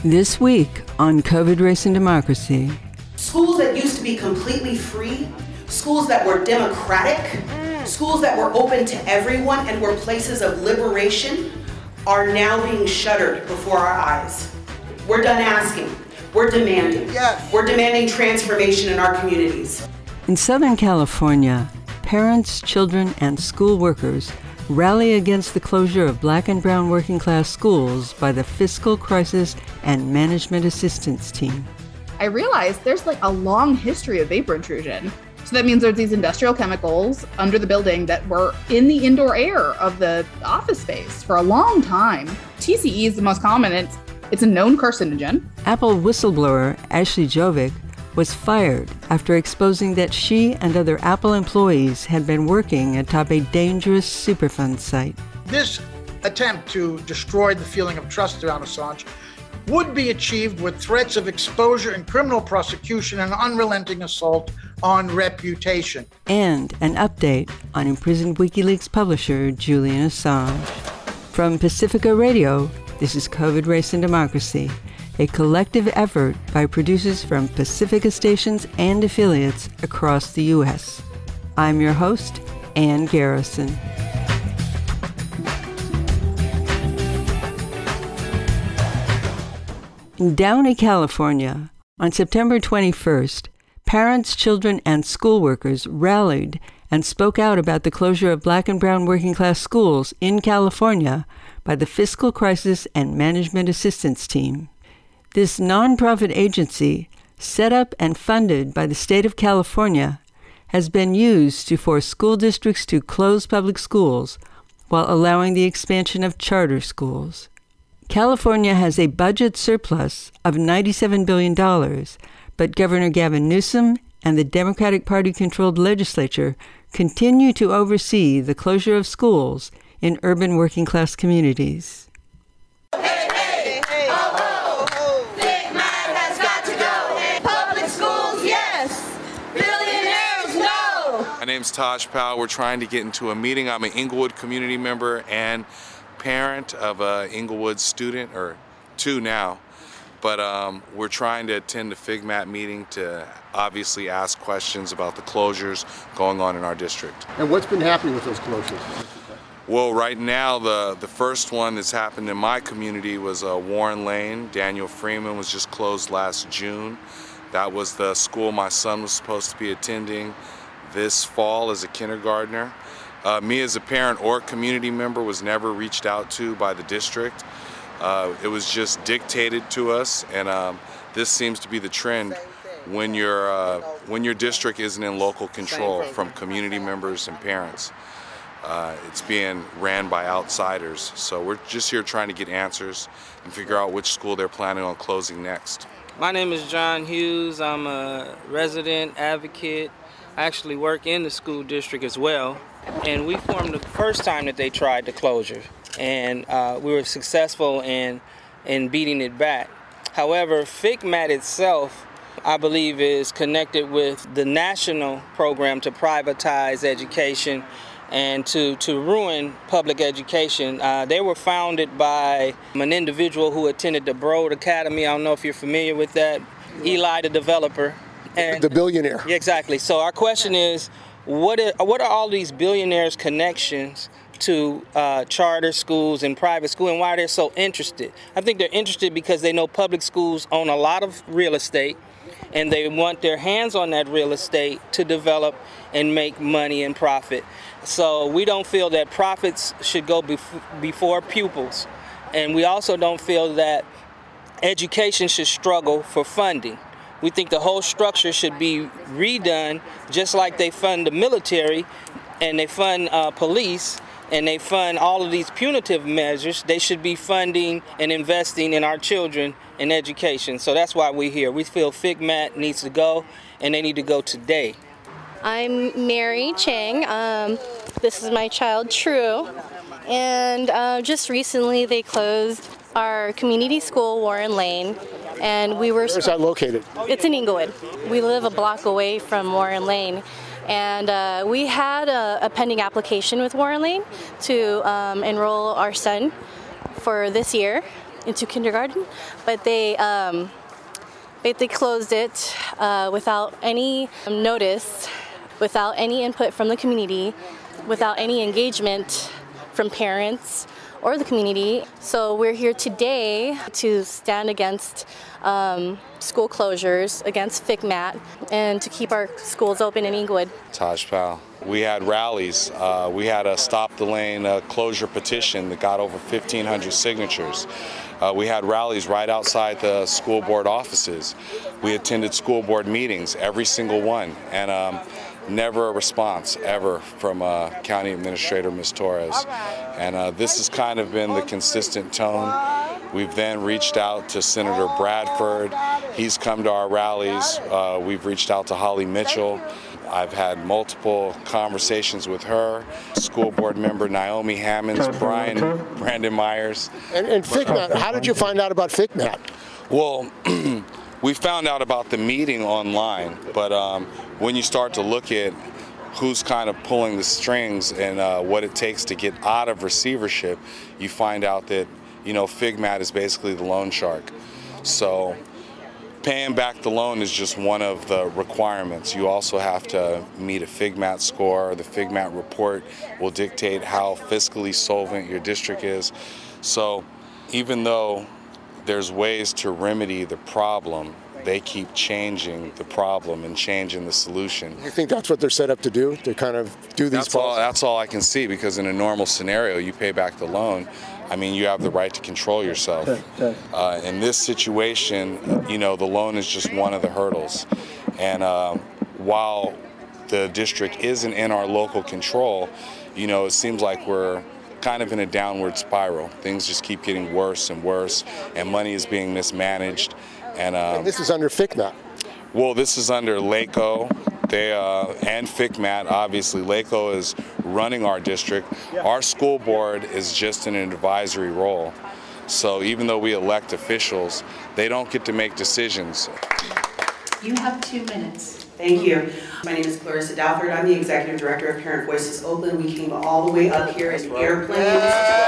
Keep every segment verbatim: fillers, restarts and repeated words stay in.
This week on COVID Race and Democracy. Schools that used to be completely free, schools that were democratic, schools that were open to everyone and were places of liberation are now being shuttered before our eyes. We're done asking. We're demanding. Yes. We're demanding transformation in our communities. In Southern California, parents, children, and school workers rally against the closure of Black and brown working class schools by the Fiscal Crisis and Management Assistance Team. I realized there's like a long history of vapor intrusion. So that means there's these industrial chemicals under the building that were in the indoor air of the office space for a long time. T C E is the most common. It's, it's a known carcinogen. Apple whistleblower Ashley Jovic was fired after exposing that she and other Apple employees had been working atop a dangerous Superfund site. This attempt to destroy the feeling of trust around Assange would be achieved with threats of exposure and criminal prosecution and unrelenting assault on reputation. And an update on imprisoned WikiLeaks publisher Julian Assange. From Pacifica Radio, this is COVID Race and Democracy, a collective effort by producers from Pacifica stations and affiliates across the U S. I'm your host, Ann Garrison. In Downey, California, on September twenty-first, parents, children, and school workers rallied and spoke out about the closure of Black and brown working class schools in California by the Fiscal Crisis and Management Assistance Team. This nonprofit agency, set up and funded by the state of California, has been used to force school districts to close public schools while allowing the expansion of charter schools. California has a budget surplus of ninety-seven billion dollars, but Governor Gavin Newsom and the Democratic Party-controlled legislature continue to oversee the closure of schools in urban working-class communities. Hey, hey, hey, ho, ho, ho. Big man has got to go. Public schools, yes. Billionaires, no. My name's Taj Powell. We're trying to get into a meeting. I'm an Inglewood community member and parent of a Inglewood student, or two now. But um, we're trying to attend the FIGMAT meeting to obviously ask questions about the closures going on in our district. And what's been happening with those closures? Well, right now, the, the first one that's happened in my community was uh, Warren Lane. Daniel Freeman was just closed last June. That was the school my son was supposed to be attending this fall as a kindergartner. Uh, me as a parent or community member was never reached out to by the district. Uh, it was just dictated to us, and um, this seems to be the trend when your uh, when your district isn't in local control from community members and parents. Uh, it's being ran by outsiders. So we're just here trying to get answers and figure out which school they're planning on closing next. My name is John Hughes. I'm a resident advocate. I actually work in the school district as well. And we formed the first time that they tried the closure. And uh, we were successful in, in beating it back. However, FIGMAT itself, I believe, is connected with the national program to privatize education and to, to ruin public education. Uh, they were founded by an individual who attended the Broad Academy. I don't know if you're familiar with that. Eli, the developer. And, the billionaire. Exactly. So our question is, what are, what are all these billionaires' connections to uh, charter schools and private schools, and why they're so interested? I think they're interested because they know public schools own a lot of real estate, and they want their hands on that real estate to develop and make money and profit. So we don't feel that profits should go bef- before pupils, and we also don't feel that education should struggle for funding. We think the whole structure should be redone, just like they fund the military and they fund uh, police and they fund all of these punitive measures. They should be funding and investing in our children in education. So that's why we're here. We feel FIGMAT needs to go, and they need to go today. I'm Mary Chang. Um, this is my child, True. And uh, just recently they closed our community school, Warren Lane. And we were. Where's that located? It's in Inglewood. We live a block away from Warren Lane. And uh, we had a, a pending application with Warren Lane to um, enroll our son for this year. into kindergarten, but they um, they, they closed it uh, without any notice, without any input from the community, without any engagement from parents or the community. So we're here today to stand against um, school closures, against FICMAT, and to keep our schools open in Inglewood. Taj Powell. We had rallies. Uh, we had a Stop the Lane uh, closure petition that got over fifteen hundred signatures. Uh, we had rallies right outside the school board offices. We attended school board meetings, every single one, and um, never a response ever from uh, County Administrator Miz Torres. And uh, this has kind of been the consistent tone. We've then reached out to Senator Bradford. He's come to our rallies. Uh, we've reached out to Holly Mitchell. I've had multiple conversations with her, school board member Naomi Hammonds, Brian, Brandon Myers. And, and FICMAT, how did you find out about FICMAT? Well, we found out about the meeting online, but um, when you start to look at who's kind of pulling the strings and uh, what it takes to get out of receivership, you find out that, you know, FICMAT is basically the loan shark. So paying back the loan is just one of the requirements. You also have to meet a FICMAT score. The FICMAT report will dictate how fiscally solvent your district is. So even though there's ways to remedy the problem, they keep changing the problem and changing the solution. You think that's what they're set up to do, to kind of do these that's all, that's all I can see, because in a normal scenario, you pay back the loan. I mean, you have the right to control yourself. Uh, in this situation, you know, the loan is just one of the hurdles. And uh, while the district isn't in our local control, you know, it seems like we're kind of in a downward spiral. Things just keep getting worse and worse, and money is being mismanaged. And, um, and this is under FICMAT. Well, this is under LACO. They uh, and FICMAT, obviously. LACO is running our district. Our school board is just in an advisory role. So even though we elect officials, they don't get to make decisions. You have two minutes. Thank you. My name is Clarissa Douthert. I'm the Executive Director of Parent Voices Oakland. We came all the way up here in airplanes.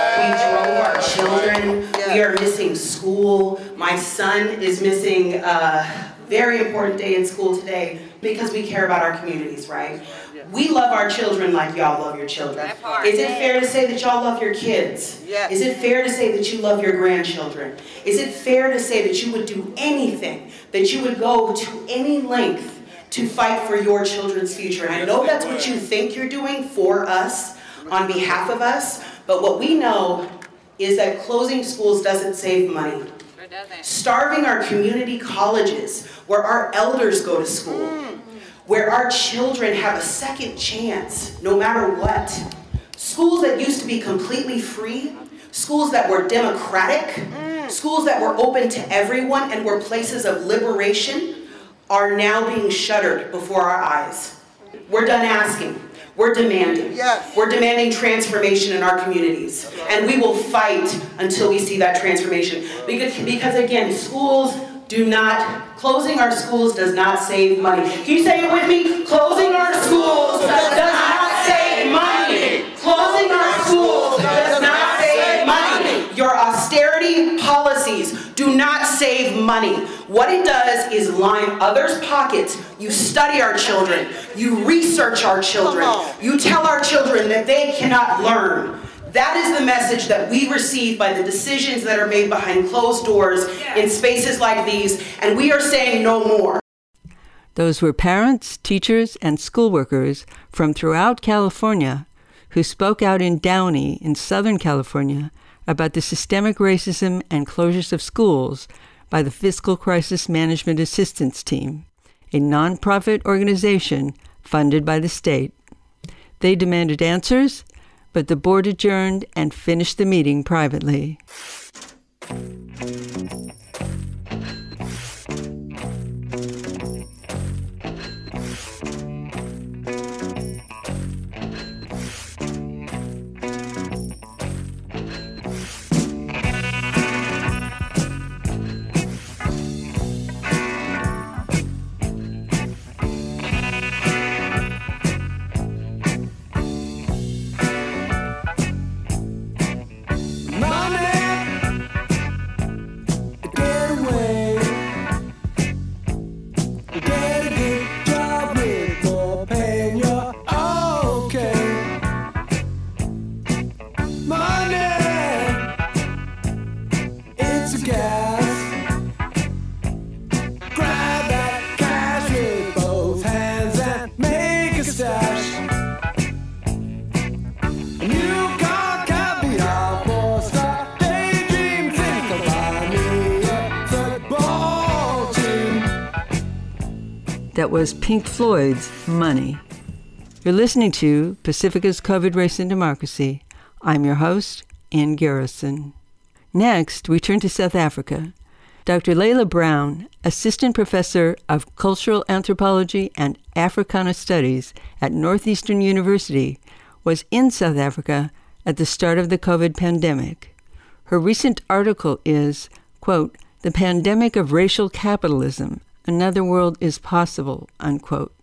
We drove our children. We are missing school. My son is missing a very important day in school today because we care about our communities, right? We love our children like y'all love your children. Is it fair to say that y'all love your kids? Is it fair to say that you love your grandchildren? Is it fair to say that you would do anything, that you would go to any length to fight for your children's future? And I know that's what you think you're doing for us, on behalf of us, but what we know is that closing schools doesn't save money. Starving our community colleges, where our elders go to school, where our children have a second chance, no matter what. Schools that used to be completely free, schools that were democratic, schools that were open to everyone and were places of liberation, are now being shuttered before our eyes. We're done asking. We're demanding. Yes. We're demanding transformation in our communities. And we will fight until we see that transformation. Because, because again, schools do not, closing our schools does not save money. Can you say it with me? Closing our schools does not save money. Closing our schools does not save money. Your austerity policies do not save money. What it does is line others' pockets. You study our children. You research our children. You tell our children that they cannot learn. That is the message that we receive by the decisions that are made behind closed doors in spaces like these, and we are saying no more. Those were parents, teachers, and school workers from throughout California who spoke out in Downey in Southern California about the systemic racism and closures of schools by the Fiscal Crisis Management Assistance Team, a nonprofit organization funded by the state. They demanded answers, but the board adjourned and finished the meeting privately. stash. New car caviar for star. Daydream, think about me, a football team. That was Pink Floyd's Money. You're listening to Pacifica's COVID Race and Democracy. I'm your host, Ann Garrison. Next, we turn to South Africa. Doctor Laila Brown, Assistant Professor of Cultural Anthropology and Africana Studies at Northeastern University, was in South Africa at the start of the COVID pandemic. Her recent article is, quote, "The Pandemic of Racial Capitalism, Another World is Possible," unquote.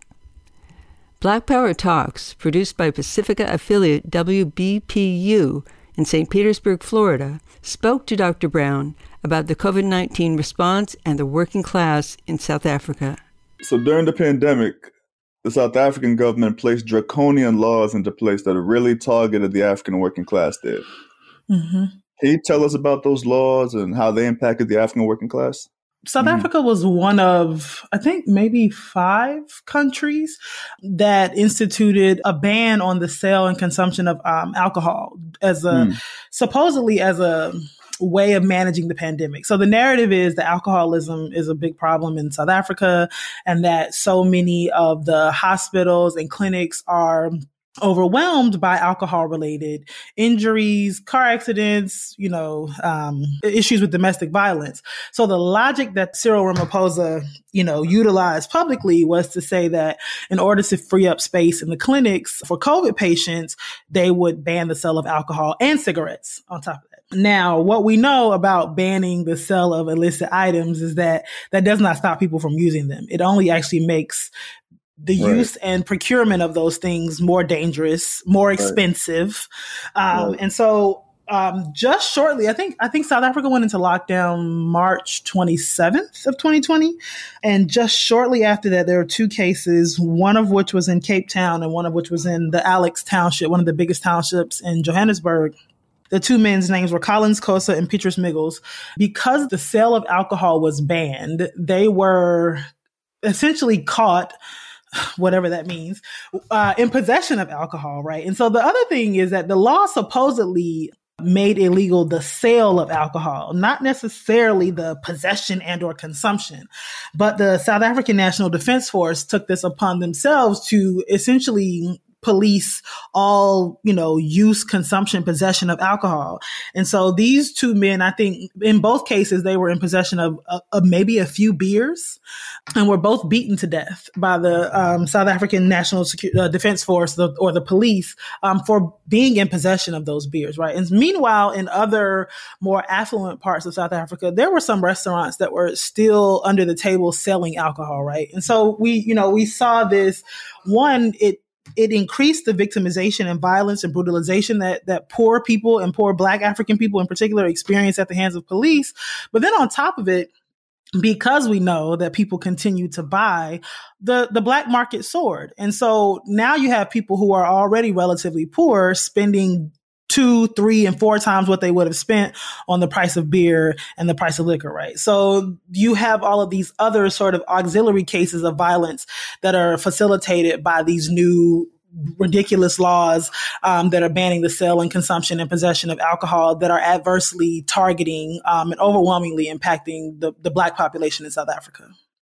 Black Power Talks, produced by Pacifica affiliate W B P U in Saint Petersburg, Florida, spoke to Doctor Brown about the COVID nineteen response and the working class in South Africa. So during the pandemic, the South African government placed draconian laws into place that really targeted the African working class there. Mm-hmm. Can you tell us about those laws and how they impacted the African working class? South mm-hmm. Africa was one of, I think, maybe five countries that instituted a ban on the sale and consumption of um, alcohol as a, mm. supposedly as a way of managing the pandemic. So the narrative is that alcoholism is a big problem in South Africa and that so many of the hospitals and clinics are overwhelmed by alcohol-related injuries, car accidents, you know, um, issues with domestic violence. So the logic that Cyril Ramaphosa, you know, utilized publicly was to say that in order to free up space in the clinics for COVID patients, they would ban the sale of alcohol and cigarettes on top of that. Now, what we know about banning the sale of illicit items is that that does not stop people from using them. It only actually makes the right. use and procurement of those things more dangerous, more expensive. Right. Um, right. And so um, just shortly, I think I think South Africa went into lockdown March twenty-seventh of twenty twenty. And just shortly after that, there were two cases, one of which was in Cape Town and one of which was in the Alex Township, one of the biggest townships in Johannesburg. The two men's names were Collins Kosa and Petrus Miggles. Because the sale of alcohol was banned, they were essentially caught, whatever that means, uh, in possession of alcohol, right? And so the other thing is that the law supposedly made illegal the sale of alcohol, not necessarily the possession and or consumption. But the South African National Defense Force took this upon themselves to essentially police all, you know, use, consumption, possession of alcohol. And so these two men, I think in both cases, they were in possession of, of, of maybe a few beers and were both beaten to death by the um, South African National Secu- uh, Defense Force the, or the police um, for being in possession of those beers, right? And meanwhile, in other more affluent parts of South Africa, there were some restaurants that were still under the table selling alcohol, right? And so we, you know, we saw this, one, it It increased the victimization and violence and brutalization that that poor people and poor Black African people in particular experience at the hands of police. But then on top of it, because we know that people continue to buy, the, the black market soared. And so now you have people who are already relatively poor spending two, three, and four times what they would have spent on the price of beer and the price of liquor, right? So you have all of these other sort of auxiliary cases of violence that are facilitated by these new ridiculous laws um, that are banning the sale and consumption and possession of alcohol that are adversely targeting um, and overwhelmingly impacting the, the Black population in South Africa.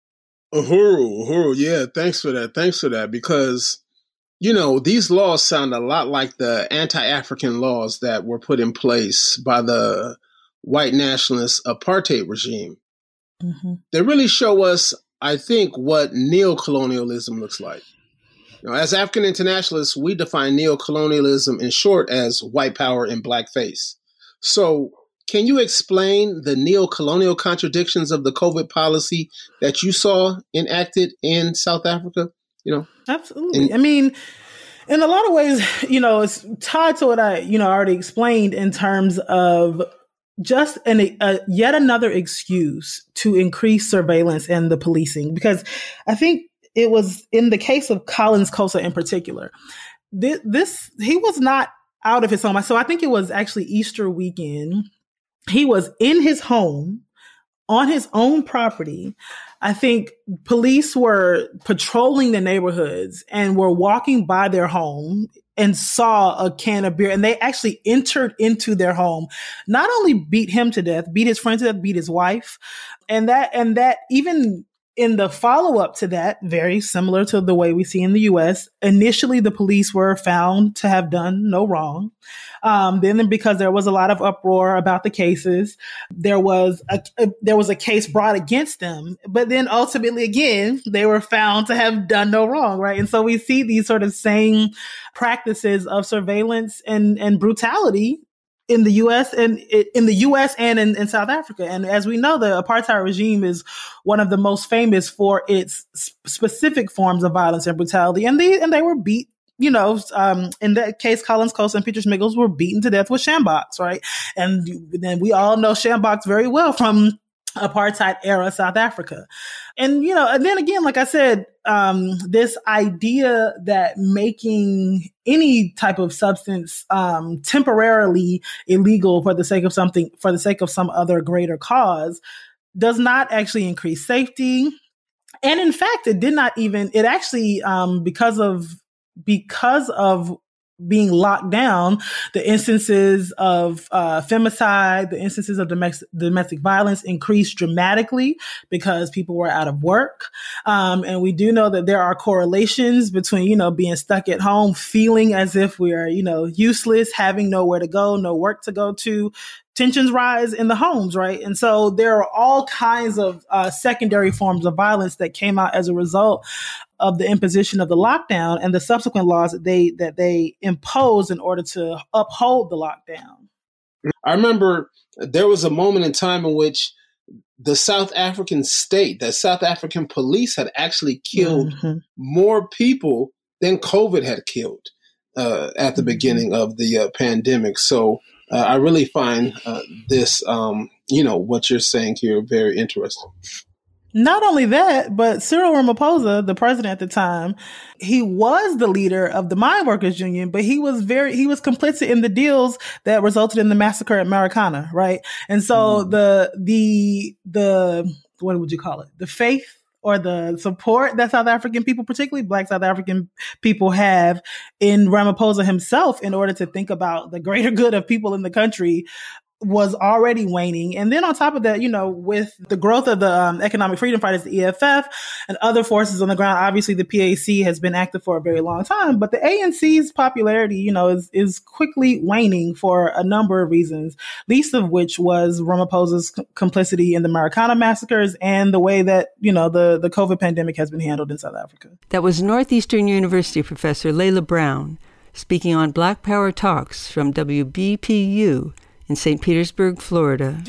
Uhuru, Uhuru, yeah, thanks for that. Thanks for that, because you know, these laws sound a lot like the anti-African laws that were put in place by the white nationalist apartheid regime. Mm-hmm. They really show us, I think, what neocolonialism looks like. You know, as African internationalists, we define neocolonialism in short as white power in blackface. So can you explain the neocolonial contradictions of the COVID policy that you saw enacted in South Africa? You know, absolutely. And, I mean, in a lot of ways, you know, it's tied to what I, you know, already explained in terms of just an, a, yet another excuse to increase surveillance and the policing. Because I think it was in the case of Collins Kosa in particular, this, this he was not out of his home. So I think it was actually Easter weekend. He was in his home on his own property, I think police were patrolling the neighborhoods and were walking by their home and saw a can of beer, and they actually entered into their home, not only beat him to death, beat his friend to death, beat his wife. And that, and that even in the follow-up to that, very similar to the way we see in the U S, initially the police were found to have done no wrong. Um, then because there was a lot of uproar about the cases, there was a, a there was a case brought against them. But then ultimately, again, they were found to have done no wrong, right? And so we see these sort of same practices of surveillance and, and brutality in the U S and in the U S and in, in South Africa. And as we know, the apartheid regime is one of the most famous for its specific forms of violence and brutality. And they, and they were beat, you know, um, in that case, Collins Coast and Peter Schmiggles were beaten to death with shambox, right? And then we all know shambox very well from apartheid era South Africa. And, you know, and then again, like I said, um, this idea that making any type of substance um, temporarily illegal for the sake of something, for the sake of some other greater cause, does not actually increase safety. And in fact, it did not even, it actually, um, because of, because of being locked down, the instances of uh, femicide, the instances of domestic, domestic violence increased dramatically because people were out of work. Um, and we do know that there are correlations between, you know, being stuck at home, feeling as if we are, you know, useless, having nowhere to go, no work to go to. Tensions rise in the homes, right? And so there are all kinds of uh, secondary forms of violence that came out as a result of the imposition of the lockdown and the subsequent laws that they that they imposed in order to uphold the lockdown. I remember there was a moment in time in which the South African state, the South African police had actually killed mm-hmm. more people than COVID had killed uh, at the mm-hmm. beginning of the uh, pandemic. So uh, I really find uh, this, um, you know, what you're saying here very interesting. Not only that, but Cyril Ramaphosa, the president at the time, he was the leader of the mine workers union, but he was very, he was complicit in the deals that resulted in the massacre at Marikana, right? And so mm-hmm. the, the, the, what would you call it? The faith or the support that South African people, particularly Black South African people, have in Ramaphosa himself in order to think about the greater good of people in the country was already waning. And then on top of that, you know, with the growth of the um, economic freedom fighters, the E F F, and other forces on the ground, obviously the P A C has been active for a very long time, but the A N C's popularity, you know, is, is quickly waning for a number of reasons, least of which was Ramaphosa's c- complicity in the Marikana massacres and the way that, you know, the, the COVID pandemic has been handled in South Africa. That was Northeastern University professor Layla Brown speaking on Black Power Talks from W B P U in Saint Petersburg, Florida.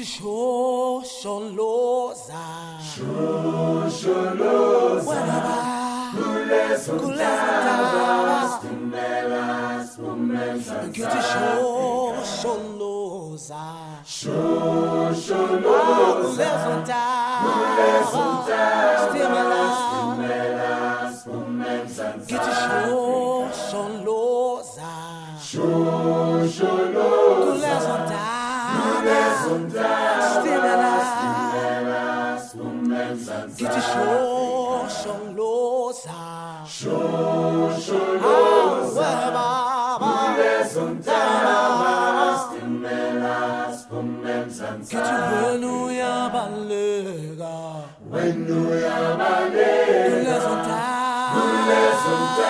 Get your show, show, loza. Show, show, loza. Get your wenu ya balega. Wenu ya balega. Gule zonta. Gule zonta.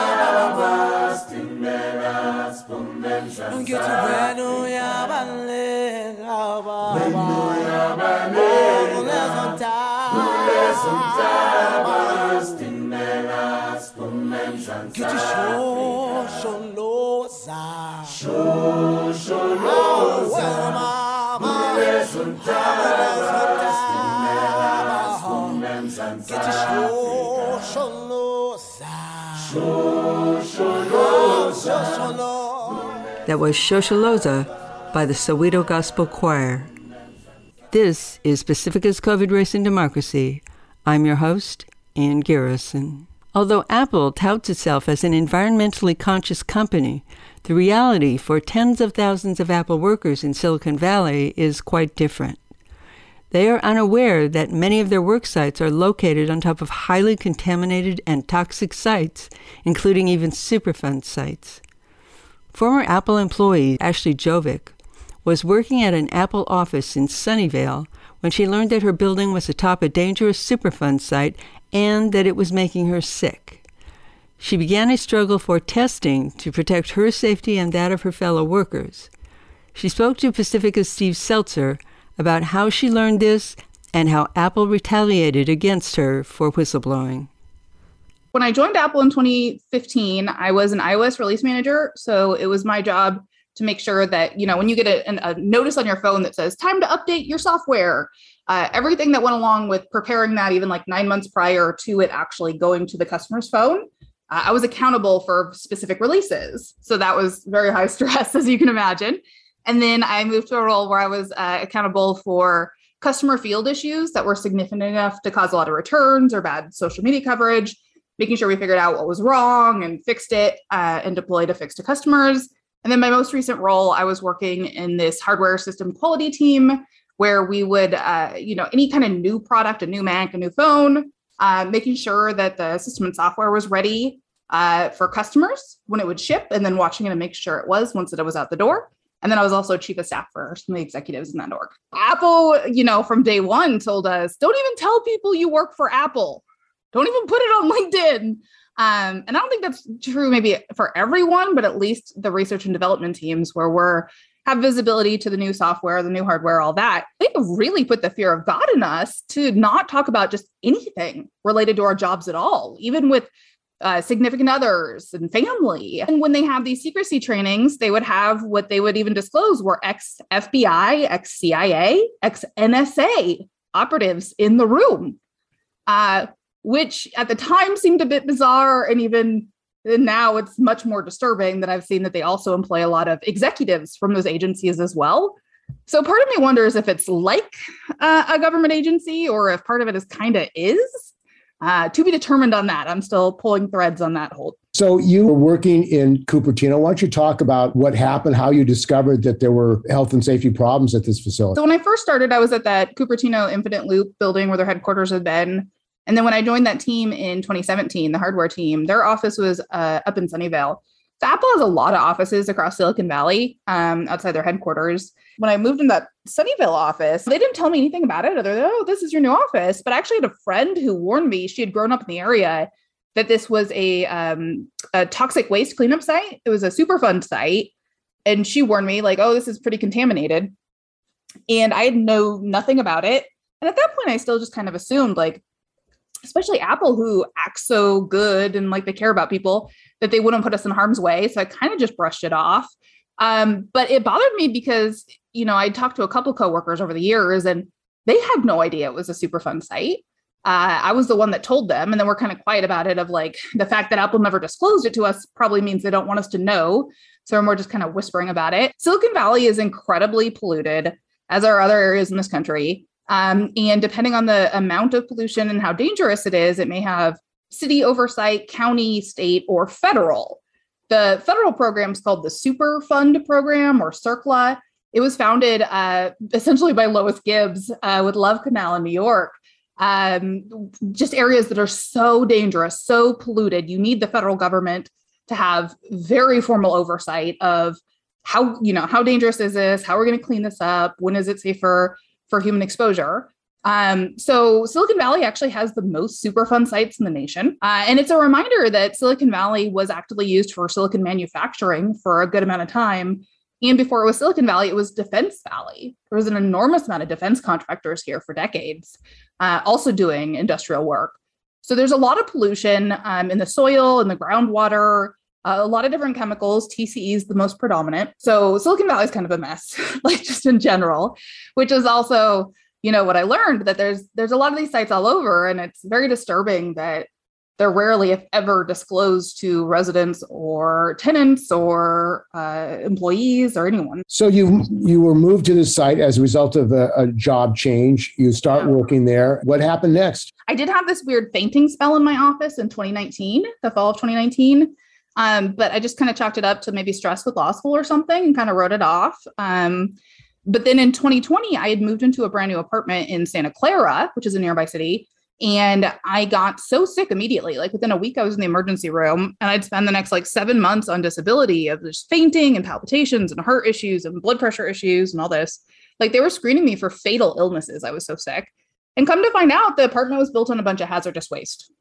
Get your wenu ya balega. Wenu ya balega. Gule zonta. Get your show, show, loza. Show, show, loza. Get your show, show, loza. Show, show, loza. That was Shosholoza by the Soweto Gospel Choir. This is Pacifica's COVID Race and Democracy. I'm your host, Ann Garrison. Although Apple touts itself as an environmentally conscious company, the reality for tens of thousands of Apple workers in Silicon Valley is quite different. They are unaware that many of their work sites are located on top of highly contaminated and toxic sites, including even Superfund sites. Former Apple employee Ashley Jovic was working at an Apple office in Sunnyvale when she learned that her building was atop a dangerous Superfund site and that it was making her sick. She began a struggle for testing to protect her safety and that of her fellow workers. She spoke to Pacifica's Steve Seltzer about how she learned this and how Apple retaliated against her for whistleblowing. When I joined Apple in twenty fifteen, I was an iOS release manager. So it was my job to make sure that, you know, when you get a, a notice on your phone that says time to update your software, uh, everything that went along with preparing that even like nine months prior to it actually going to the customer's phone, uh, I was accountable for specific releases. So that was very high stress, as you can imagine. And then I moved to a role where I was uh, accountable for customer field issues that were significant enough to cause a lot of returns or bad social media coverage, making sure we figured out what was wrong and fixed it uh, and deployed a fix to customers. And then my most recent role, I was working in this hardware system quality team where we would, uh, you know, any kind of new product, a new Mac, a new phone, uh, making sure that the system and software was ready uh, for customers when it would ship, and then watching it and make sure it was once it was out the door. And then I was also chief of staff for some of the executives in that org. Apple, you know, from day one told us, don't even tell people you work for Apple. Don't even put it on LinkedIn. Um, and I don't think that's true maybe for everyone, but at least the research and development teams where we're have visibility to the new software, the new hardware, all that. They really put the fear of God in us to not talk about just anything related to our jobs at all, even with Uh, significant others and family. And when they have these secrecy trainings, they would have what they would even disclose were ex-F B I, ex-C I A, ex-N S A operatives in the room, uh, which at the time seemed a bit bizarre. And even now it's much more disturbing that I've seen that they also employ a lot of executives from those agencies as well. So part of me wonders if it's like uh, a government agency or if part of it is kind of is. Uh, to be determined on that. I'm still pulling threads on that whole. So you were working in Cupertino. Why don't you talk about what happened, how you discovered that there were health and safety problems at this facility? So when I first started, I was at that Cupertino Infinite Loop building where their headquarters had been. And then when I joined that team in twenty seventeen, the hardware team, their office was uh, up in Sunnyvale. So Apple has a lot of offices across Silicon Valley um, outside their headquarters. When I moved in that Sunnyvale office, they didn't tell me anything about it other than, oh, this is your new office. But I actually had a friend who warned me, she had grown up in the area, that this was a, um, a toxic waste cleanup site. It was a Superfund site. And she warned me like, oh, this is pretty contaminated. And I had know nothing about it. And at that point, I still just kind of assumed like, especially Apple, who acts so good and like they care about people, that they wouldn't put us in harm's way. So I kind of just brushed it off. Um, but it bothered me because, you know, I talked to a couple coworkers over the years and they had no idea it was a Superfund site. Uh, I was the one that told them, and then we're kind of quiet about it of like the fact that Apple never disclosed it to us probably means they don't want us to know. So we're just kind of whispering about it. Silicon Valley is incredibly polluted, as are other areas in this country. Um, and depending on the amount of pollution and how dangerous it is, it may have city oversight, county, state, or federal. The federal program is called the Superfund program, or CERCLA. It was founded uh, essentially by Lois Gibbs uh, with Love Canal in New York. Um, just areas that are so dangerous, so polluted. You need the federal government to have very formal oversight of how, you know, how dangerous is this? How are we going to clean this up? When is it safer for human exposure? Um, so Silicon Valley actually has the most Superfund sites in the nation. Uh, and it's a reminder that Silicon Valley was actively used for silicon manufacturing for a good amount of time. And before it was Silicon Valley, it was Defense Valley. There was an enormous amount of defense contractors here for decades, uh, also doing industrial work. So there's a lot of pollution um, in the soil, in the groundwater, uh, a lot of different chemicals. T C E is the most predominant. So Silicon Valley is kind of a mess, like just in general, which is also, you know, what I learned, that there's there's a lot of these sites all over, and it's very disturbing that they're rarely, if ever, disclosed to residents or tenants or uh, employees or anyone. So you you were moved to this site as a result of a, a job change. You start yeah. working there. What happened next? I did have this weird fainting spell in my office in twenty nineteen, the fall of twenty nineteen. Um, but I just kind of chalked it up to maybe stress with law school or something and kind of wrote it off. Um, But then in twenty twenty, I had moved into a brand new apartment in Santa Clara, which is a nearby city. And I got so sick immediately. Like within a week, I was in the emergency room, and I'd spend the next like seven months on disability of just fainting and palpitations and heart issues and blood pressure issues and all this. Like they were screening me for fatal illnesses. I was so sick. And come to find out, the apartment was built on a bunch of hazardous waste.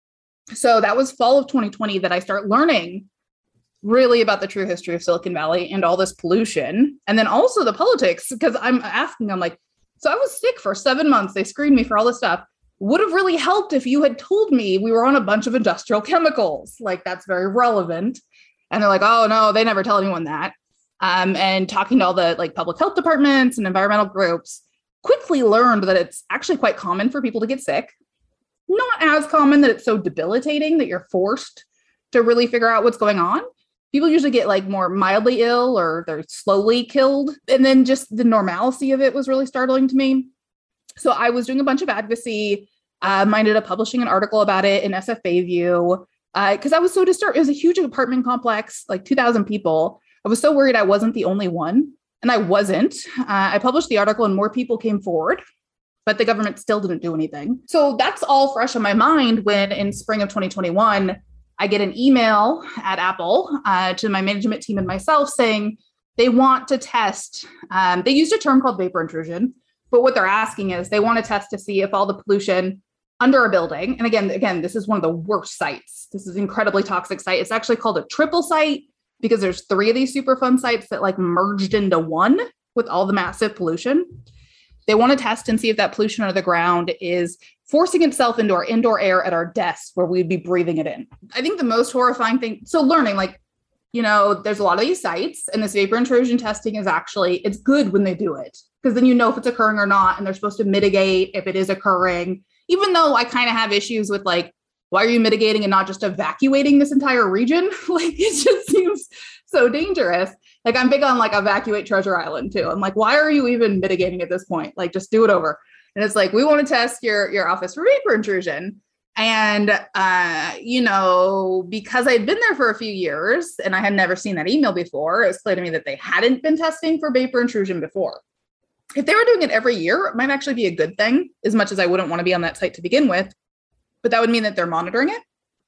So that was fall of twenty twenty that I start learning really about the true history of Silicon Valley and all this pollution. And then also the politics, because I'm asking, I'm like, so I was sick for seven months. They screened me for all this stuff. Would have really helped if you had told me we were on a bunch of industrial chemicals. Like that's very relevant. And they're like, oh no, they never tell anyone that. Um, and talking to all the like public health departments and environmental groups, quickly learned that it's actually quite common for people to get sick. Not as common that it's so debilitating that you're forced to really figure out what's going on. People usually get like more mildly ill or they're slowly killed. And then just the normalcy of it was really startling to me. So I was doing a bunch of advocacy. Um, I ended up publishing an article about it in S F Bayview because uh, I was so disturbed. It was a huge apartment complex, like two thousand people. I was so worried I wasn't the only one, and I wasn't. Uh, I published the article and more people came forward, but the government still didn't do anything. So that's all fresh on my mind when in spring of twenty twenty-one, I get an email at Apple uh, to my management team and myself saying they want to test. Um, they used a term called vapor intrusion. But what they're asking is they want to test to see if all the pollution under a building, and again, again, this is one of the worst sites. This is an incredibly toxic site. It's actually called a triple site because there's three of these Superfund sites that like merged into one with all the massive pollution. They want to test and see if that pollution under the ground is forcing itself into our indoor air at our desks where we'd be breathing it in. I think the most horrifying thing, so learning like, you know, there's a lot of these sites and this vapor intrusion testing is actually, it's good when they do it because then you know if it's occurring or not, and they're supposed to mitigate if it is occurring, even though I kind of have issues with like, why are you mitigating and not just evacuating this entire region? Like, it just seems so dangerous. Like I'm big on like evacuate Treasure Island too. I'm like, why are you even mitigating at this point? Like, just do it over. And it's like, we want to test your, your office for vapor intrusion. And, uh, you know, because I'd been there for a few years and I had never seen that email before, it was clear to me that they hadn't been testing for vapor intrusion before. If they were doing it every year, it might actually be a good thing, as much as I wouldn't want to be on that site to begin with. But that would mean that they're monitoring it.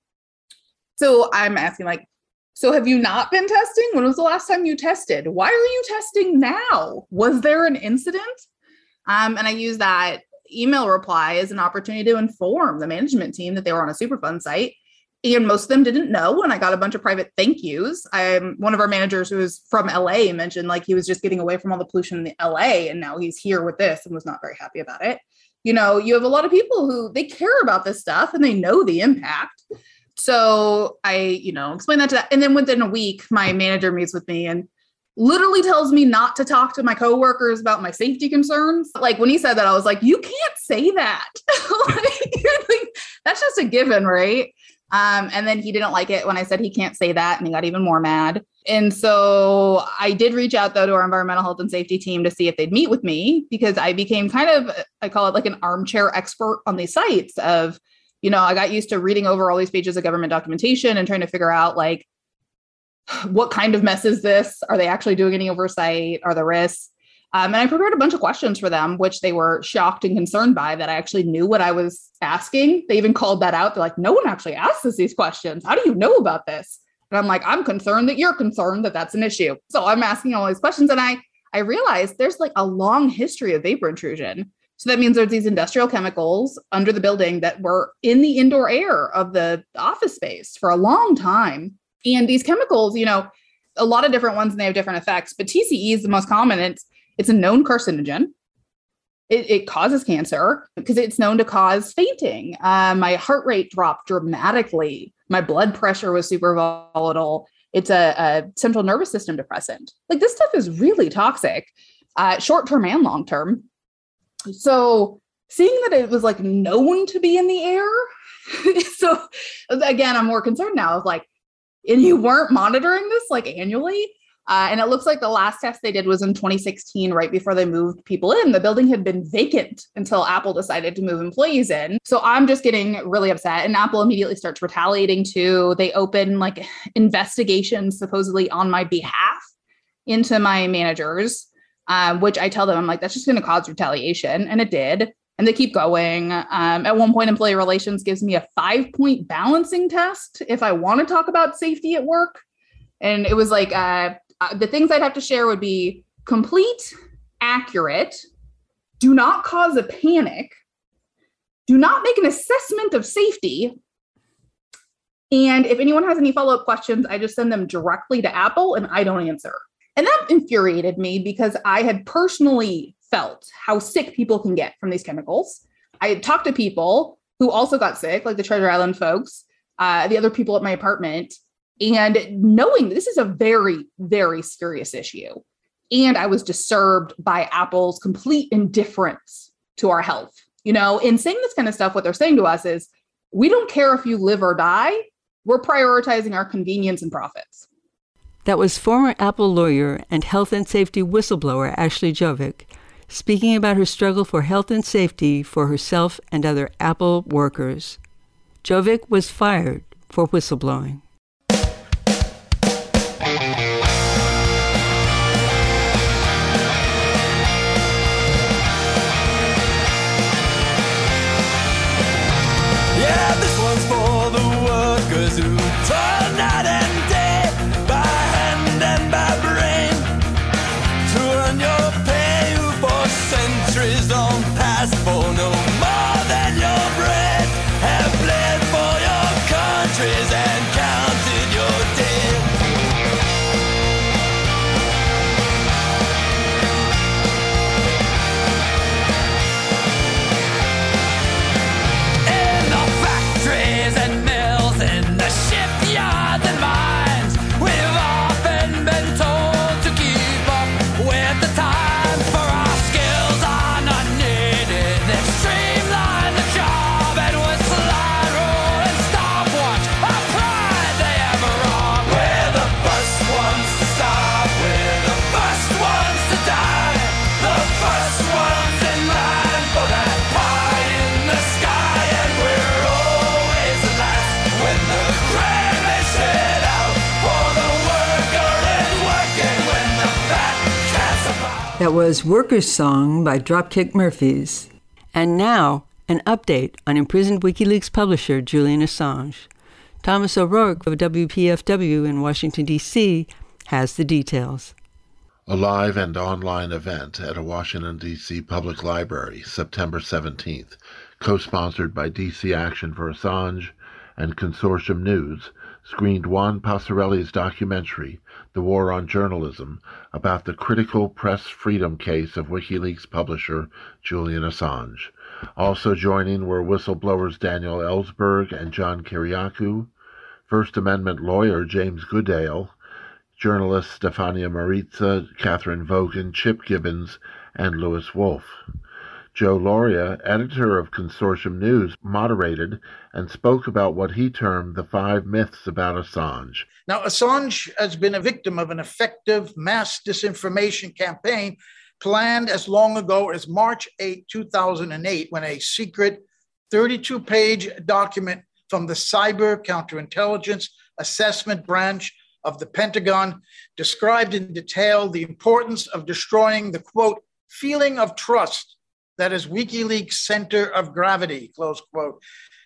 So I'm asking like, so have you not been testing? When was the last time you tested? Why are you testing now? Was there an incident? Um, and I use that email reply as an opportunity to inform the management team that they were on a Superfund site. And most of them didn't know. And I got a bunch of private thank yous. I'm one of our managers who was from L A mentioned like he was just getting away from all the pollution in the L A. And now he's here with this and was not very happy about it. You know, you have a lot of people who they care about this stuff and they know the impact. So I, you know, explain that to that. And then within a week, my manager meets with me and literally tells me not to talk to my coworkers about my safety concerns. Like when he said that, I was like, you can't say that. like, like, that's just a given, right? Um, and then he didn't like it when I said he can't say that, and he got even more mad. And so I did reach out, though, to our environmental health and safety team to see if they'd meet with me, because I became kind of, I call it like an armchair expert on these sites of, you know, I got used to reading over all these pages of government documentation and trying to figure out like, what kind of mess is this? Are they actually doing any oversight? Are there risks? Um, and I prepared a bunch of questions for them, which they were shocked and concerned by, that I actually knew what I was asking. They even called that out. They're like, no one actually asks us these questions. How do you know about this? And I'm like, I'm concerned that you're concerned that that's an issue. So I'm asking all these questions. And I, I realized there's like a long history of vapor intrusion. So that means there's these industrial chemicals under the building that were in the indoor air of the office space for a long time. And these chemicals, you know, a lot of different ones, and they have different effects, but T C E is the most common. It's It's a known carcinogen. It, it causes cancer because it's known to cause fainting. Uh, my heart rate dropped dramatically. My blood pressure was super volatile. It's a, a central nervous system depressant. Like, this stuff is really toxic, uh, short-term and long-term. So seeing that it was like known to be in the air. So again, I'm more concerned now of like, and you weren't monitoring this like annually. Uh, and it looks like the last test they did was in twenty sixteen, right before they moved people in. The building had been vacant until Apple decided to move employees in. So I'm just getting really upset. And Apple immediately starts retaliating too. They open like investigations supposedly on my behalf into my managers. um, which I tell them, I'm like, that's just going to cause retaliation. And it did. And they keep going. Um, at one point, employee relations gives me a five point balancing test if I want to talk about safety at work. And it was like, uh, uh, the things I'd have to share would be complete, accurate, do not cause a panic, do not make an assessment of safety. And if anyone has any follow-up questions, I just send them directly to Apple and I don't answer. And that infuriated me because I had personally felt how sick people can get from these chemicals. I had talked to people who also got sick, like the Treasure Island folks, uh, the other people at my apartment, and knowing this is a very, very serious issue. And I was disturbed by Apple's complete indifference to our health. You know, in saying this kind of stuff, what they're saying to us is, we don't care if you live or die. We're prioritizing our convenience and profits. That was former Apple lawyer and health and safety whistleblower Ashley Jovic speaking about her struggle for health and safety for herself and other Apple workers. Jovic was fired for whistleblowing. Yeah, this one's for the workers who toil night and day by hand and by brain to earn your pay, who for centuries on past for no more than your bread have bled for your countries and counted your days. In the factories and mills, in the shipyards and mines, we've often been told to keep up with the times, for our skills are not needed. They've streamlined the job and with slide rule and stopwatch, our pride they have wrong. We're the first ones to stop, we're the first ones to die, the first ones in line for that pie in the sky, and we're always the last when the crane is set out, for the worker is working when the fat cat's about. That was Workers' Song by Dropkick Murphys. And now, an update on imprisoned WikiLeaks publisher Julian Assange. Thomas O'Rourke of W P F W in Washington, D C has the details. A live and online event at a Washington, D C public library, September seventeenth, co-sponsored by D C Action for Assange and Consortium News, screened Juan Passarelli's documentary, The War on Journalism, about the critical press freedom case of WikiLeaks publisher Julian Assange. Also joining were whistleblowers Daniel Ellsberg and John Kiriakou, First Amendment lawyer James Goodale, journalists Stefania Maritza, Catherine Vogan, Chip Gibbons, and Louis Wolff. Joe Lauria, editor of Consortium News, moderated and spoke about what he termed the five myths about Assange. Now, Assange has been a victim of an effective mass disinformation campaign planned as long ago as March eighth, two thousand eight, when a secret thirty-two page document from the Cyber Counterintelligence Assessment Branch of the Pentagon described in detail the importance of destroying the, quote, feeling of trust that is WikiLeaks' center of gravity, close quote.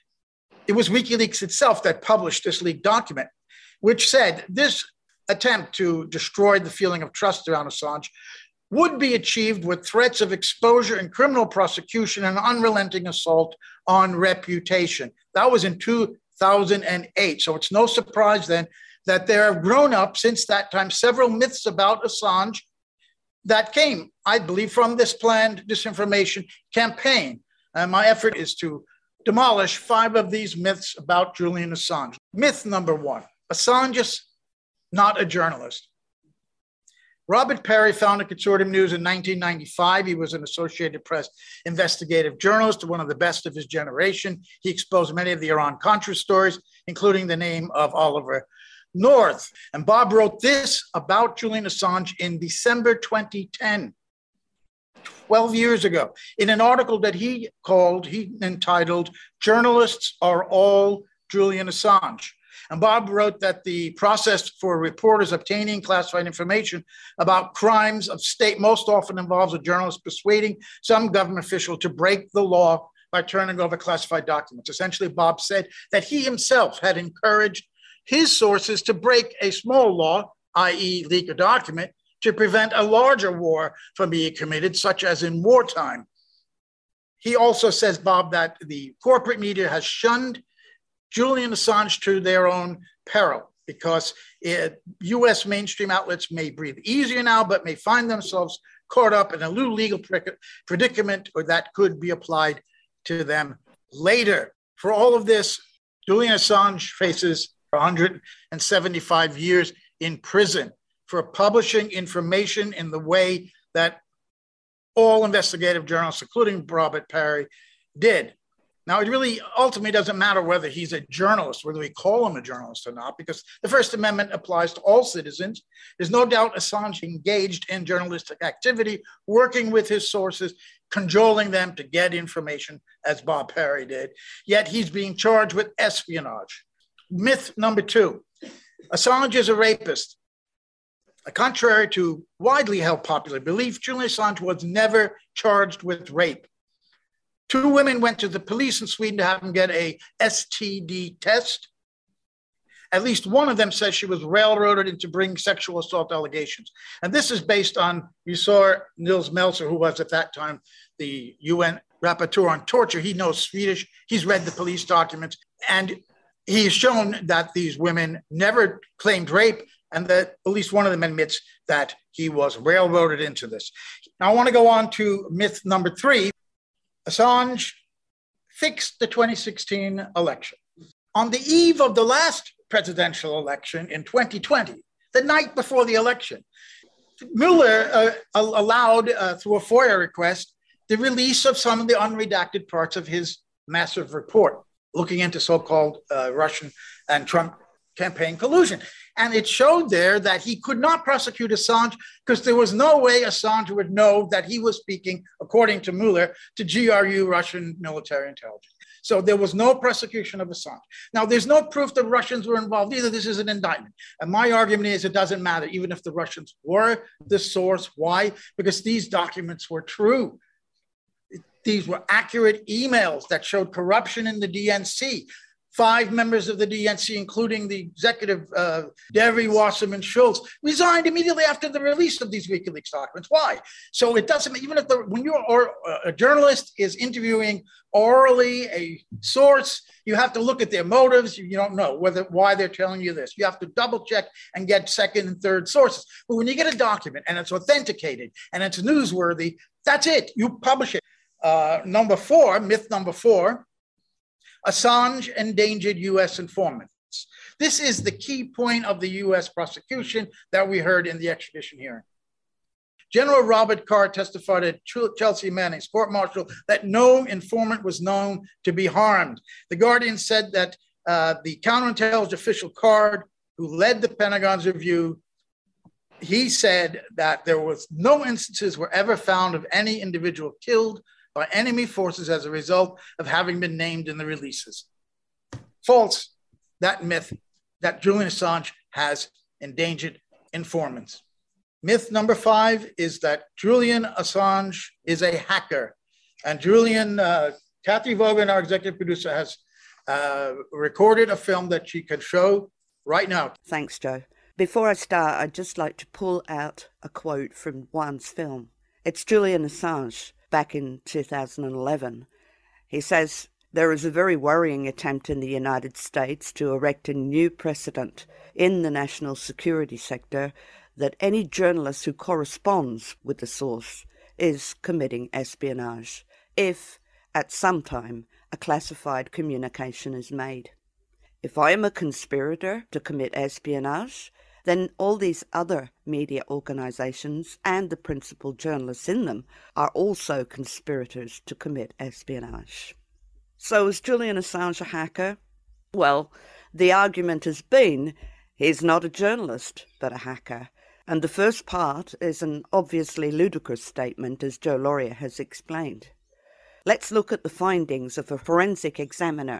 It was WikiLeaks itself that published this leaked document, which said this attempt to destroy the feeling of trust around Assange would be achieved with threats of exposure and criminal prosecution and unrelenting assault on reputation. That was in two thousand eight. So it's no surprise then that there have grown up since that time several myths about Assange that came, I believe, from this planned disinformation campaign. And my effort is to demolish five of these myths about Julian Assange. Myth number one, Assange is not a journalist. Robert Perry founded Consortium News in nineteen ninety-five. He was an Associated Press investigative journalist, one of the best of his generation. He exposed many of the Iran-Contra stories, including the name of Oliver North. And Bob wrote this about Julian Assange in December twenty ten, twelve years ago, in an article that he called, he entitled, "Journalists Are All Julian Assange." And Bob wrote that the process for reporters obtaining classified information about crimes of state most often involves a journalist persuading some government official to break the law by turning over classified documents. Essentially, Bob said that he himself had encouraged his sources to break a small law, that is leak a document, to prevent a larger war from being committed, such as in wartime. He also says, Bob, that the corporate media has shunned Julian Assange to their own peril because it, U S mainstream outlets may breathe easier now, but may find themselves caught up in a new legal predicament or that could be applied to them later. For all of this, Julian Assange faces one hundred seventy-five years in prison for publishing information in the way that all investigative journalists, including Robert Parry, did. Now, it really ultimately doesn't matter whether he's a journalist, whether we call him a journalist or not, because the First Amendment applies to all citizens. There's no doubt Assange engaged in journalistic activity, working with his sources, cajoling them to get information, as Bob Parry did. Yet he's being charged with espionage. Myth number two, Assange is a rapist. Contrary to widely held popular belief, Julian Assange was never charged with rape. Two women went to the police in Sweden to have him get a S T D test. At least one of them says she was railroaded into bringing sexual assault allegations. And this is based on, you saw Nils Melzer, who was at that time the U N rapporteur on torture. He knows Swedish. He's read the police documents. And he's shown that these women never claimed rape and that at least one of them admits that he was railroaded into this. Now, I want to go on to myth number three. Assange fixed the twenty sixteen election. On the eve of the last presidential election in twenty twenty, the night before the election, Mueller uh, allowed, uh, through a FOIA request, the release of some of the unredacted parts of his massive report, looking into so-called uh, Russian and Trump campaign collusion. And it showed there that he could not prosecute Assange because there was no way Assange would know that he was speaking, according to Mueller, to G R U, Russian military intelligence. So there was no prosecution of Assange. Now, there's no proof that Russians were involved either. This is an indictment. And my argument is it doesn't matter, even if the Russians were the source. Why? Because these documents were true. These were accurate emails that showed corruption in the D N C. Five members of the D N C, including the executive, uh, Devery, Wasserman, Schultz, resigned immediately after the release of these WikiLeaks documents. Why? So it doesn't, even if the, when you're or, uh, a journalist is interviewing orally a source, you have to look at their motives. You don't know whether why they're telling you this. You have to double check and get second and third sources. But when you get a document and it's authenticated and it's newsworthy, that's it. You publish it. Uh, number four, myth number four, Assange endangered U S informants. This is the key point of the U S prosecution that we heard in the extradition hearing. General Robert Carr testified at Chelsea Manning, court martial, that no informant was known to be harmed. The Guardian said that uh, the counterintelligence official Card, who led the Pentagon's review, he said that there was no instances were ever found of any individual killed by enemy forces as a result of having been named in the releases. False, that myth that Julian Assange has endangered informants. Myth number five is that Julian Assange is a hacker. And Julian, uh, Kathy Vogan, our executive producer, has uh, recorded a film that she can show right now. Thanks, Joe. Before I start, I'd just like to pull out a quote from Juan's film. It's Julian Assange back in two thousand eleven. He says, "There is a very worrying attempt in the United States to erect a new precedent in the national security sector that any journalist who corresponds with the source is committing espionage, if at some time a classified communication is made. If I am a conspirator to commit espionage, then all these other media organisations and the principal journalists in them are also conspirators to commit espionage." So is Julian Assange a hacker? Well, the argument has been he's not a journalist, but a hacker. And the first part is an obviously ludicrous statement, as Joe Laurier has explained. Let's look at the findings of a forensic examiner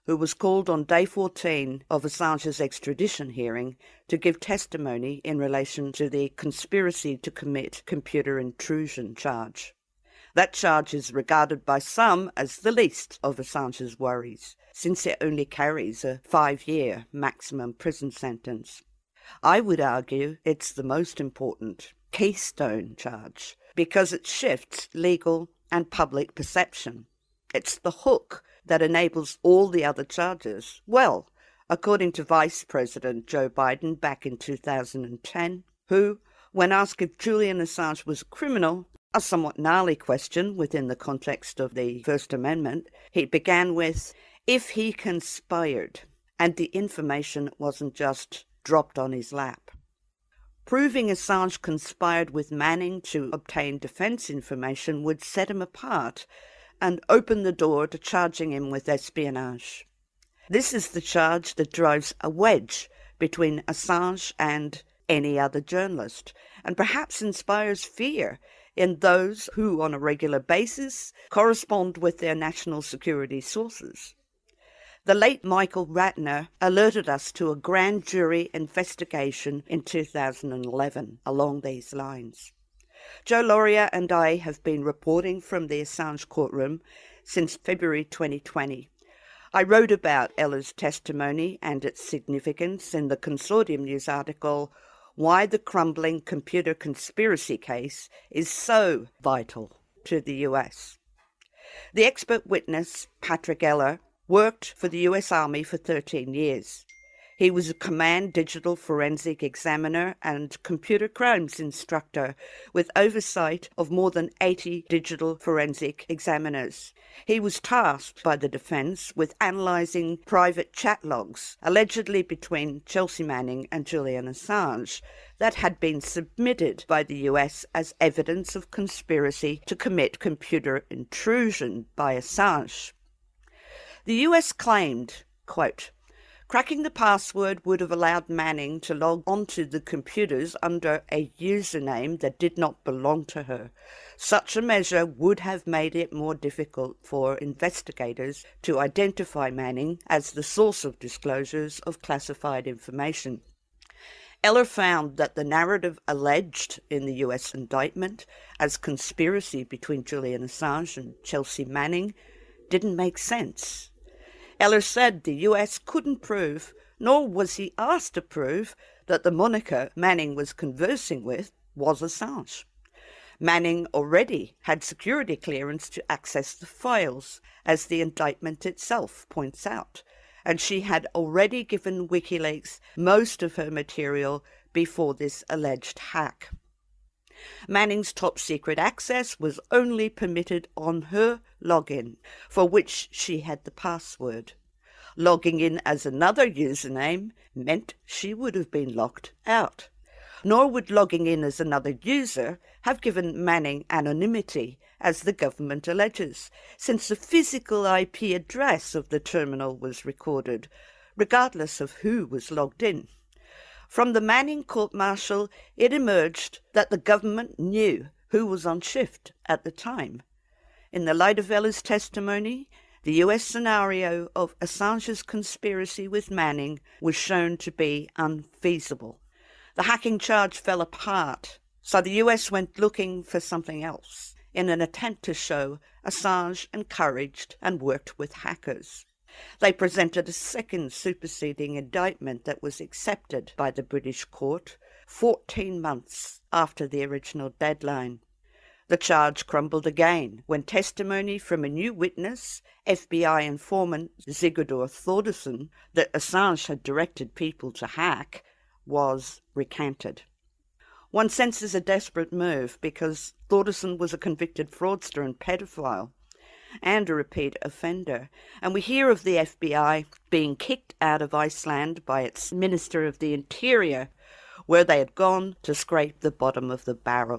who was called on day fourteen of Assange's extradition hearing to give testimony in relation to the conspiracy to commit computer intrusion charge. That charge is regarded by some as the least of Assange's worries, since it only carries a five-year maximum prison sentence. I would argue it's the most important, keystone charge, because it shifts legal and public perception. It's the hook that enables all the other charges. Well, according to Vice President Joe Biden back in two thousand ten, who, when asked if Julian Assange was a criminal, a somewhat gnarly question within the context of the First Amendment, he began with, if he conspired, and the information wasn't just dropped on his lap. Proving Assange conspired with Manning to obtain defence information would set him apart and open the door to charging him with espionage. This is the charge that drives a wedge between Assange and any other journalist, and perhaps inspires fear in those who, on a regular basis, correspond with their national security sources. The late Michael Ratner alerted us to a grand jury investigation in two thousand eleven along these lines. Joe Laurier and I have been reporting from the Assange courtroom since February twenty twenty. I wrote about Eller's testimony and its significance in the Consortium News article, Why the Crumbling Computer Conspiracy Case is So Vital to the U S. The expert witness, Patrick Eller, worked for the U S Army for thirteen years. He was a command digital forensic examiner and computer crimes instructor with oversight of more than eighty digital forensic examiners. He was tasked by the defence with analysing private chat logs, allegedly between Chelsea Manning and Julian Assange, that had been submitted by the U S as evidence of conspiracy to commit computer intrusion by Assange. The U S claimed, quote, cracking the password would have allowed Manning to log onto the computers under a username that did not belong to her. Such a measure would have made it more difficult for investigators to identify Manning as the source of disclosures of classified information. Eller found that the narrative alleged in the U S indictment as conspiracy between Julian Assange and Chelsea Manning didn't make sense. Eller said the U S couldn't prove, nor was he asked to prove, that the moniker Manning was conversing with was Assange. Manning already had security clearance to access the files, as the indictment itself points out, and she had already given WikiLeaks most of her material before this alleged hack. Manning's top-secret access was only permitted on her login, for which she had the password. Logging in as another username meant she would have been locked out. Nor would logging in as another user have given Manning anonymity, as the government alleges, since the physical I P address of the terminal was recorded, regardless of who was logged in. From the Manning court-martial, it emerged that the government knew who was on shift at the time. In the light of Eller's testimony, the U S scenario of Assange's conspiracy with Manning was shown to be unfeasible. The hacking charge fell apart, so the U S went looking for something else in an attempt to show Assange encouraged and worked with hackers. They presented a second superseding indictment that was accepted by the British court fourteen months after the original deadline. The charge crumbled again when testimony from a new witness, F B I informant Sigurdur Thordarson, that Assange had directed people to hack, was recanted. One senses a desperate move because Thordarson was a convicted fraudster and pedophile and a repeat offender, and we hear of the F B I being kicked out of Iceland by its Minister of the Interior, where they had gone to scrape the bottom of the barrel.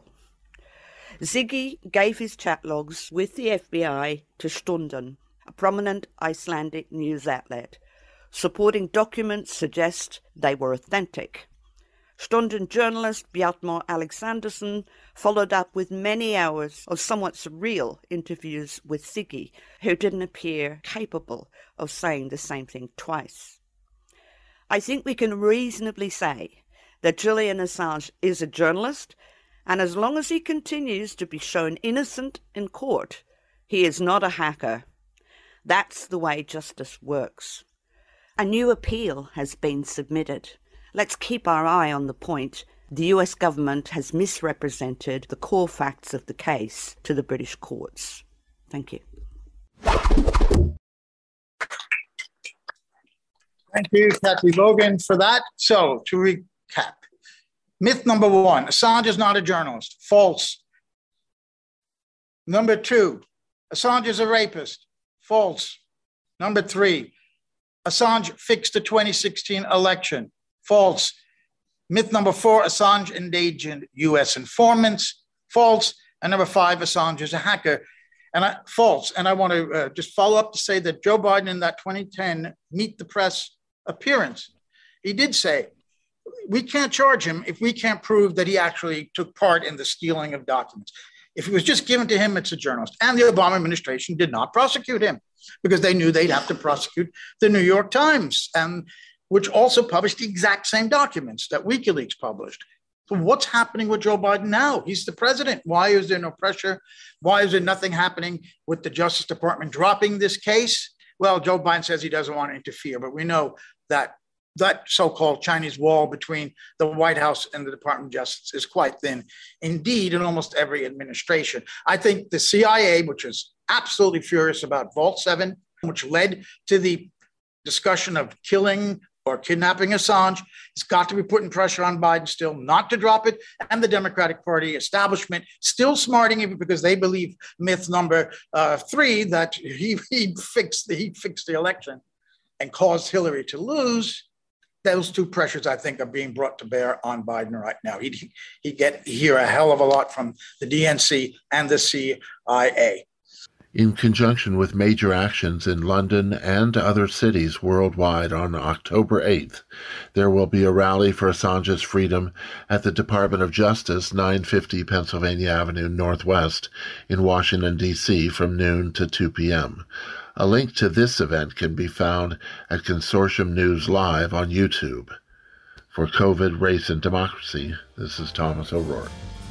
Ziggy gave his chat logs with the F B I to Stunden, a prominent Icelandic news outlet. Supporting documents suggest they were authentic. Stunden journalist Bjartmar Alexanderson followed up with many hours of somewhat surreal interviews with Siggy, who didn't appear capable of saying the same thing twice. I think we can reasonably say that Julian Assange is a journalist, and as long as he continues to be shown innocent in court, he is not a hacker. That's the way justice works. A new appeal has been submitted. Let's keep our eye on the point. The U S government has misrepresented the core facts of the case to the British courts. Thank you. Thank you, Kathy Logan, for that. So, to recap, myth number one, Assange is not a journalist. False. Number two, Assange is a rapist. False. Number three, Assange fixed the twenty sixteen election. False. Myth number four, Assange endangered U S informants. False. And number five, Assange is a hacker. And I, false. And I want to uh, just follow up to say that Joe Biden in that twenty ten Meet the Press appearance, he did say, we can't charge him if we can't prove that he actually took part in the stealing of documents. If it was just given to him, it's a journalist. And the Obama administration did not prosecute him because they knew they'd have to prosecute the New York Times, and which also published the exact same documents that WikiLeaks published. So what's happening with Joe Biden now? He's the president. Why is there no pressure? Why is there nothing happening with the Justice Department dropping this case? Well, Joe Biden says he doesn't want to interfere, but we know that that so-called Chinese wall between the White House and the Department of Justice is quite thin, indeed, in almost every administration. I think the C I A, which is absolutely furious about Vault seven, which led to the discussion of killing or kidnapping Assange, has got to be putting pressure on Biden still not to drop it, and the Democratic Party establishment still smarting him because they believe myth number uh, three, that he, he, fixed the, he fixed the election and caused Hillary to lose. Those two pressures, I think, are being brought to bear on Biden right now. He'd, he'd get hear a hell of a lot from the D N C and the C I A. In conjunction with major actions in London and other cities worldwide on October eighth, there will be a rally for Assange's freedom at the Department of Justice, nine fifty Pennsylvania Avenue Northwest in Washington, D C from noon to two p.m. A link to this event can be found at Consortium News Live on YouTube. For COVID, Race, and Democracy, this is Thomas O'Rourke.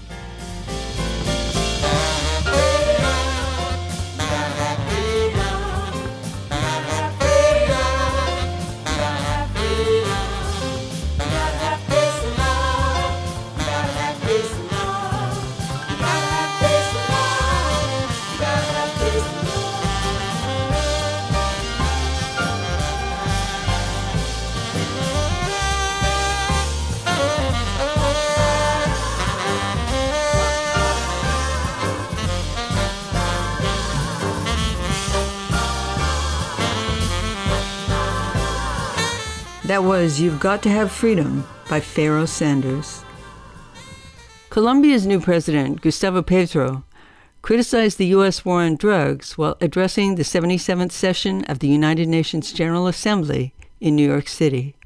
That was You've Got to Have Freedom by Pharoah Sanders. Colombia's new president, Gustavo Petro, criticized the U S war on drugs while addressing the seventy-seventh session of the United Nations General Assembly in New York City.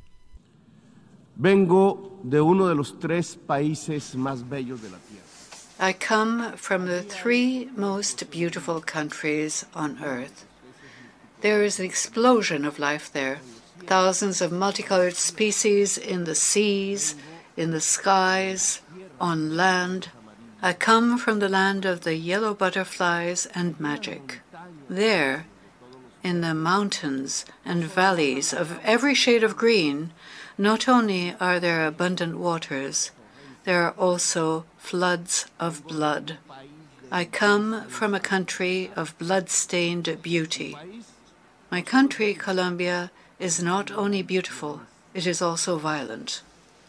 Vengo de uno de los tres países más bellos de la tierra. I come from the three most beautiful countries on earth. There is an explosion of life there. Thousands of multicolored species in the seas, in the skies, on land. I come from the land of the yellow butterflies and magic. There, in the mountains and valleys of every shade of green, not only are there abundant waters, there are also floods of blood. I come from a country of blood-stained beauty. My country, Colombia, is not only beautiful, it is also violent.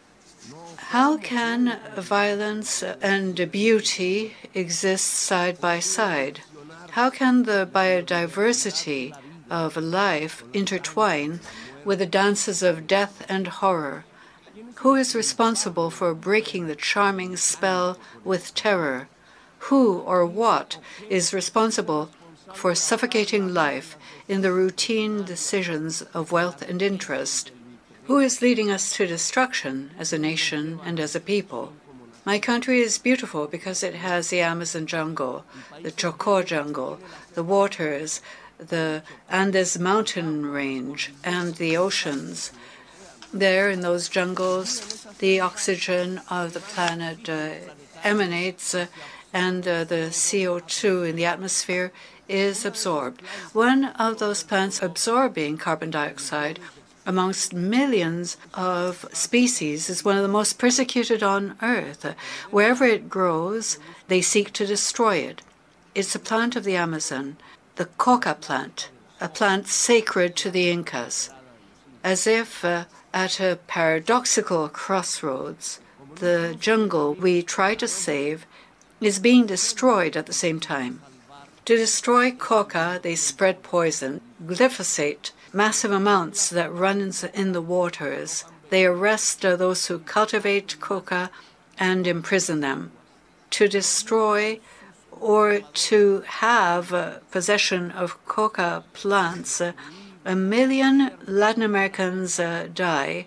How can violence and beauty exist side by side? How can the biodiversity of life intertwine with the dances of death and horror? Who is responsible for breaking the charming spell with terror? Who or what is responsible for suffocating life in the routine decisions of wealth and interest? Who is leading us to destruction as a nation and as a people? My country is beautiful because it has the Amazon jungle, the Chocó jungle, the waters, the Andes mountain range, and the oceans. There, in those jungles, the oxygen of the planet uh, emanates, uh, and uh, the C O two in the atmosphere is absorbed. One of those plants absorbing carbon dioxide amongst millions of species is one of the most persecuted on Earth. Wherever it grows, they seek to destroy it. It's a plant of the Amazon, the coca plant, a plant sacred to the Incas. As if uh, at a paradoxical crossroads, the jungle we try to save is being destroyed at the same time. To destroy coca, they spread poison, glyphosate, massive amounts that run in the waters. They arrest uh, those who cultivate coca and imprison them. To destroy or to have uh, possession of coca plants, uh, a million Latin Americans uh, die,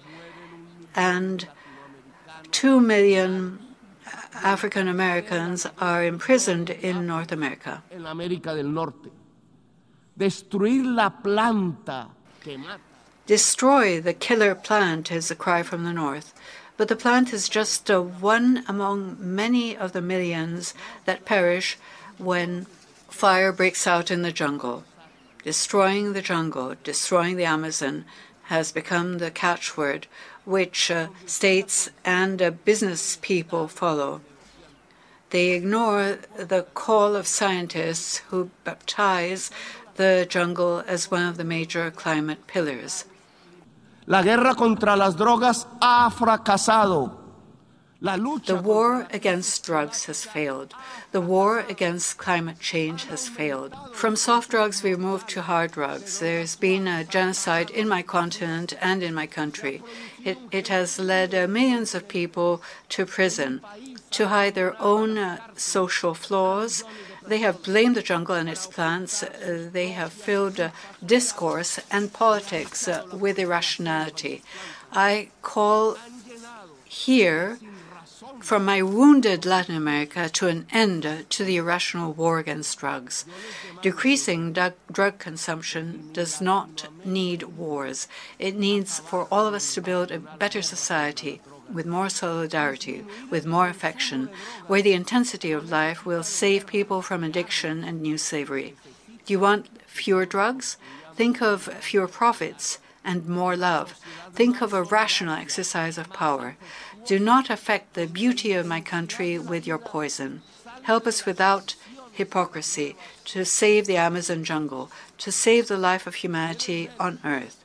and two million African Americans are imprisoned in North America. En América del Norte. Destruir la planta que mata. Destroy the killer plant is a cry from the north, but the plant is just uh, one among many of the millions that perish when fire breaks out in the jungle. Destroying the jungle, destroying the Amazon has become the catchword which uh, states and uh, business people follow. They ignore the call of scientists who baptize the jungle as one of the major climate pillars. La guerra contra las drogas ha fracasado. The war against drugs has failed. The war against climate change has failed. From soft drugs, we moved to hard drugs. There's been a genocide in my continent and in my country. It, it has led uh, millions of people to prison to hide their own uh, social flaws. They have blamed the jungle and its plants. Uh, they have filled uh, discourse and politics uh, with irrationality. I call here from my wounded Latin America to an end uh, to the irrational war against drugs. Decreasing drug, drug consumption does not need wars. It needs for all of us to build a better society with more solidarity, with more affection, where the intensity of life will save people from addiction and new slavery. Do you want fewer drugs? Think of fewer profits and more love. Think of a rational exercise of power. Do not affect the beauty of my country with your poison. Help us without hypocrisy to save the Amazon jungle, to save the life of humanity on Earth.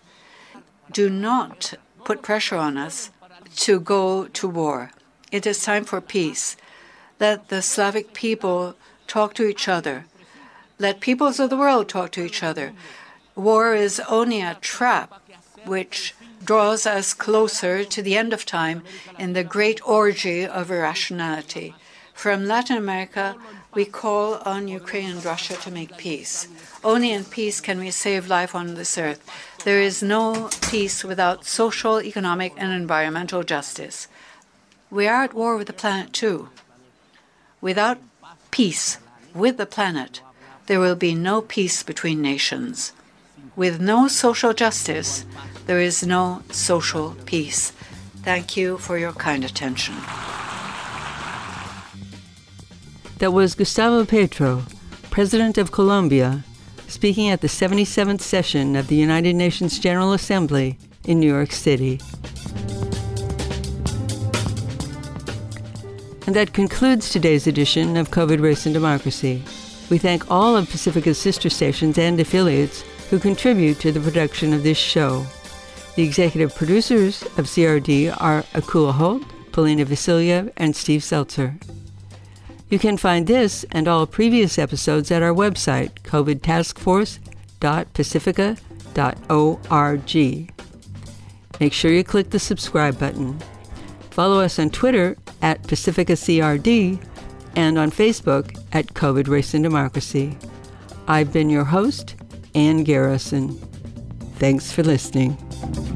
Do not put pressure on us to go to war. It is time for peace. Let the Slavic people talk to each other. Let peoples of the world talk to each other. War is only a trap which draws us closer to the end of time in the great orgy of irrationality. From Latin America, we call on Ukraine and Russia to make peace. Only in peace can we save life on this earth. There is no peace without social, economic, and environmental justice. We are at war with the planet, too. Without peace with the planet, there will be no peace between nations. With no social justice, there is no social peace. Thank you for your kind attention. That was Gustavo Petro, President of Colombia, speaking at the seventy-seventh session of the United Nations General Assembly in New York City. And that concludes today's edition of COVID Race and Democracy. We thank all of Pacifica's sister stations and affiliates who contribute to the production of this show. The executive producers of C R D are Akua Holt, Polina Vasilyev, and Steve Seltzer. You can find this and all previous episodes at our website, covid task force dot pacifica dot org. Make sure you click the subscribe button. Follow us on Twitter at PacificaCRD and on Facebook at COVID Race and Democracy. I've been your host, Ann Garrison. Thanks for listening.